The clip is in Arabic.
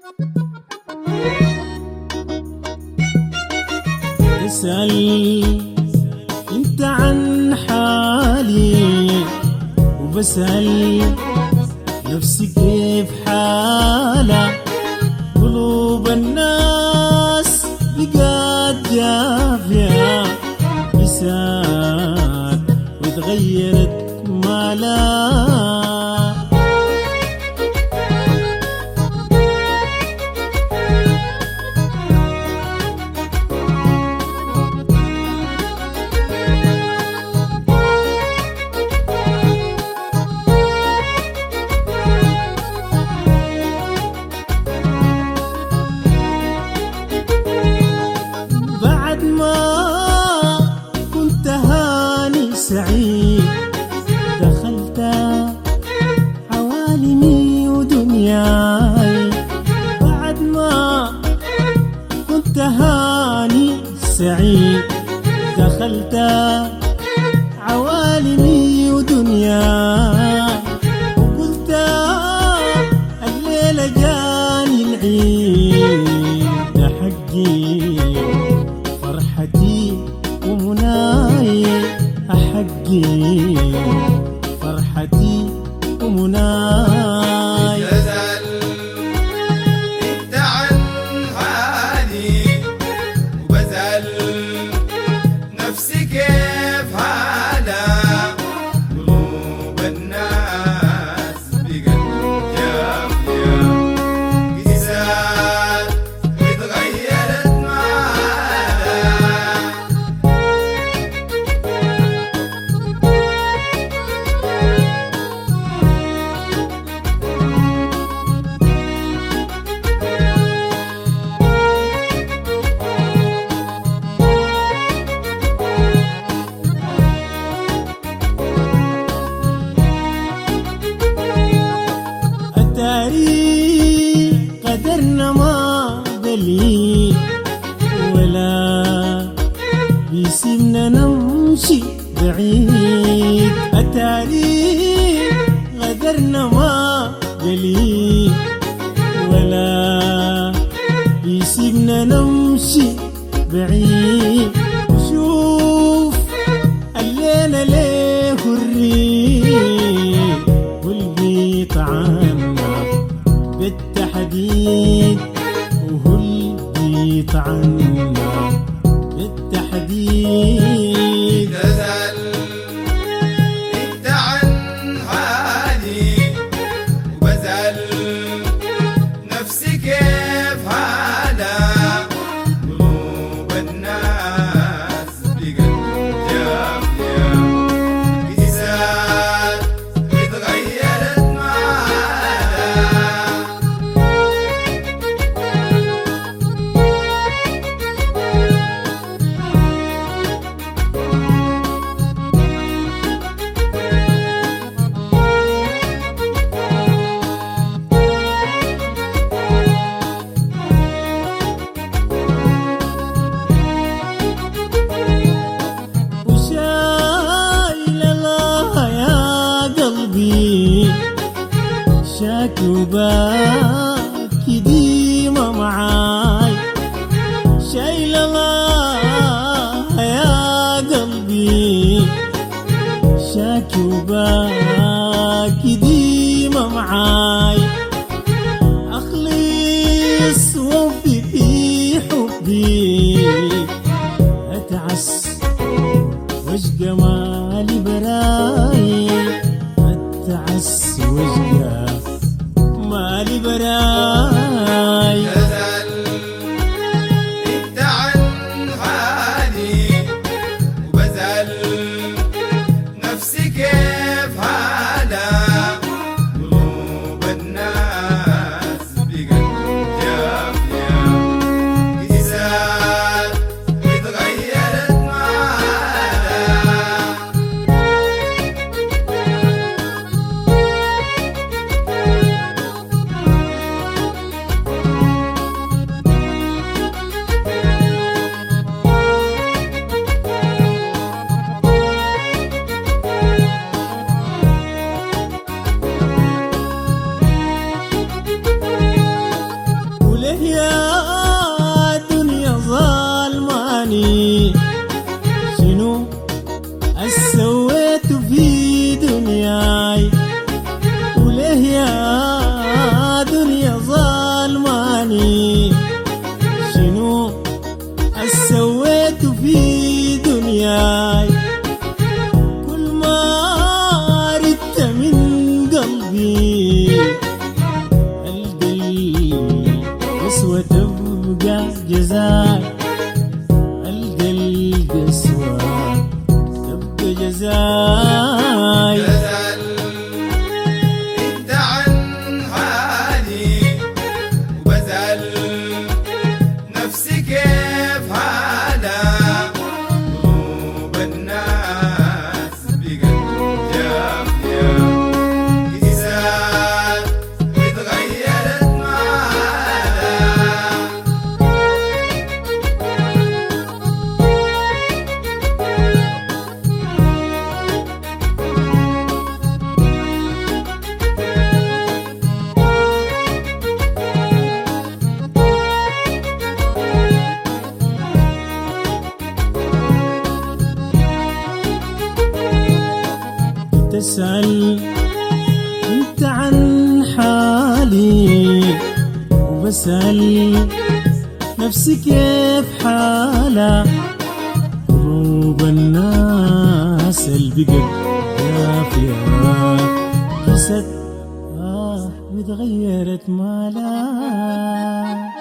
اسأل انت عن حالي وبسأل نفسي كيف حالة. قلوب الناس بقات جافية بسات وتغيرت مالا. بعد ما كنت هاني سعيد دخلت عوالمي ودنياي. بعد ما كنت هاني سعيد دخلت عوالمي ودنياي. وقلت الليلة جاني العيد ده حقي فرحتي ومناي. أحقي فرحتي ومناي. تسأل انت عن حالي وبسأل نفسي كيف حالها. قلوب الناس بقت جافية قسات اتغيرت معاها. أتاري قدرنا ما دليل ولا بيسيبنا نمشي بعيد. أتاري قدرنا ما دليل ولا بيسيبنا نمشي بعيد. شوف الليلة ليه الريح والبيت عنا بالتحديد. وهو البيت عنا بالتحديد. تسأل انت عن حالي وبسأل نفسي كيف حالها. قلوب الناس بقت جافية قسات اتغيرت معاها. وشايل الله يا قلبي شاكي وباكي ديما معاي. شايل الله يا قلبي شاكي وباكي ديما معاي. أخلص وفي في حبي أتعس واشقى مالي براي. أتعس واشقى مالي براي. تسأل انت عن حالي وبسأل نفسي كيف حالها. قلوب الناس بقت جافية قسات اتغيرت معاها. وبسأل انت عن حالي، وبسأل نفسي كيف حالها. قلوب الناس اللي بقت دافية قست وتغيرت مالها.